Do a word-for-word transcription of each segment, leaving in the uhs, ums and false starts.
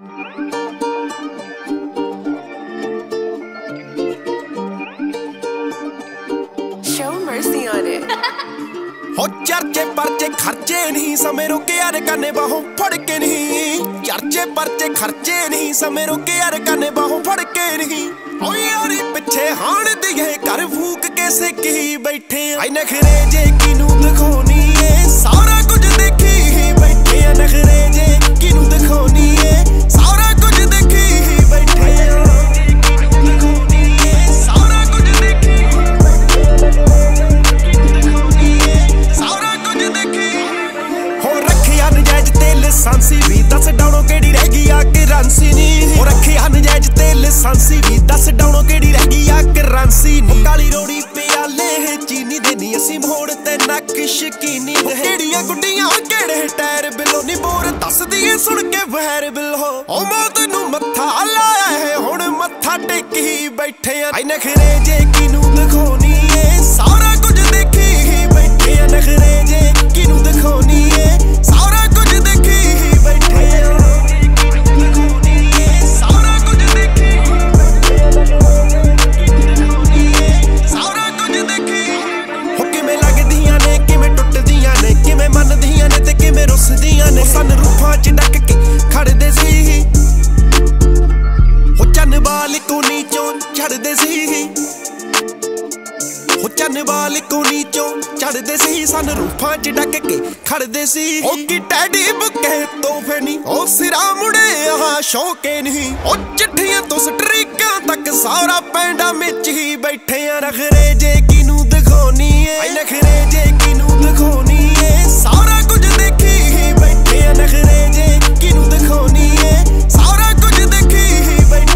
Show mercy on it. हो चर्चे परचे खर्चे नहीं समय रोके यार कने बाहों फड़ के नहीं चर्चे परचे खर्चे नहीं समय रोके यार कने बाहों फड़ के नहीं ओ यारी पिछे हाण दिए कर फूक कैसे की बैठे आई नखरे जे किनू दिखानी है सारा कुछ देखी ही बैठे नखरे जे किनू दिखानी है सारा कुछ देखी ही बैठे सांसी भी दस डाउनो केड़ी रह गई आके रांसी नी हो रखे अनजायज तेल सांसी भी दस डाउनो केड़ी रह गई आके रांसी नी काली रोड़ी प्याले है चीनी देनी असी मोड़ ते नक शकीनी केड़ियां गुड्डियां केड़े टायर बिलो नी बोर दस दिए सुन के वहर बिल हो ओ मौत नू मत्था लाया है हुण मत्था टेकी बैठे आई नखरे जे किनू दिखानी है सारा कुछ देखी ही बैठे नखरे जे किनू दिखानी है सारा कुछ देखी चढ़दे सी सन रूफां च डक के खड़दे सी ओ की टैडी बुके तोहफे नी ओ सिरा मुड़े आहा शौके नहीं ओ चिट्ठियां तो स्ट्रीकां तक सारा पैंडा मिच ही बैठे आ नखरे जे किनू दिखानी है नखरे जे किनू दिखानी है सारा कुछ देखी ही बैठे आ नखरे जे किनू दिखानी है सारा कुछ देखी ही बैठे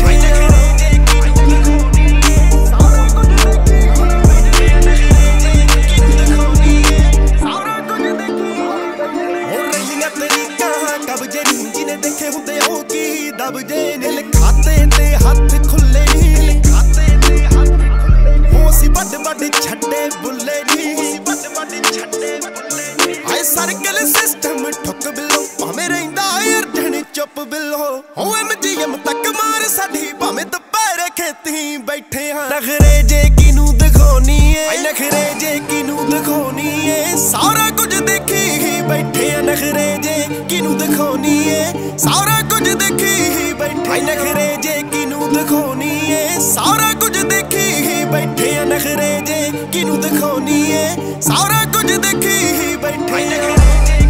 दबजे नील खाते ते हाथ खुले नी खाते ते हाथ खुले हो सी बड़ बड़ छड्डे बुल्ले नी बड़ बड़ छड्डे बुल्ले नी आए सर्कल सिस्टम ठुक बिलो भाਵੇਂ ਰਹਿੰਦਾ ਅਰਜਣ ਚੁੱਪ ਬਿलो ਹੋ ਐਮਜੀਐਮ ਤੱਕ ਮਾਰ ਸਾਡੀ ਭਾਵੇਂ ਦੁਪਹਿਰੇ ਖੇਤੀ ਬੈਠੇ ਹਾਂ ਨਖਰੇ ਜੇ ਕਿਨੂੰ ਦਿਖਾਉਣੀ ਏ ਆਏ ਨਖਰੇ ਜੇ ਕਿਨੂੰ ਦਿਖਾਉਣੀ ਏ ਸਾਰਾ ਕੁਝ ਦੇਖੀ ਹੀ ਬੈਠੇ ਆ ਨਖਰੇ ਜੇ ਕਿਨੂੰ ਦਿਖਾਉਣੀ ਏ ਸਾਰਾ ਕੁਝ ਦੇਖੀ आई नखरे जे किनू दिखानी है सारा कुछ देखी ही बैठे नखरे जे किनू दिखानी है सारा कुछ देखी ही बैठे।